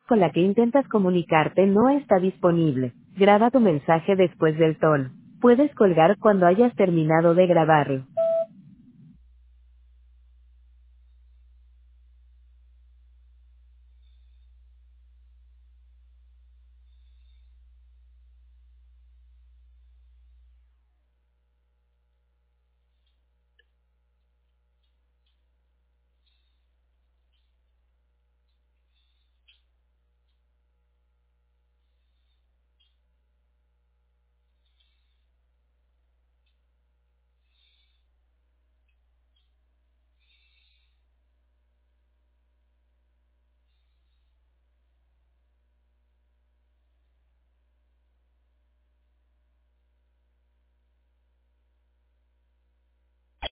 con la que intentas comunicarte no está disponible. Graba tu mensaje después del tono. Puedes colgar cuando hayas terminado de grabarlo.